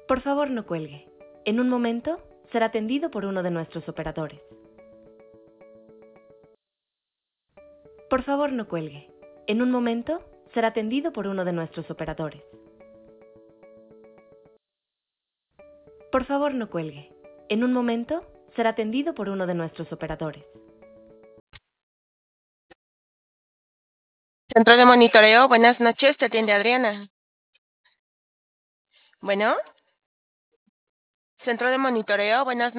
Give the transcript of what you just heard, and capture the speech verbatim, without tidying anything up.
Por favor, no cuelgue. En un momento será atendido por uno de nuestros operadores. Por favor, no cuelgue. En un momento será atendido por uno de nuestros operadores. Por favor, no cuelgue. En un momento será atendido por uno de nuestros operadores. Centro de monitoreo, buenas noches, te atiende Adriana. Bueno. Centro de monitoreo, buenas noches.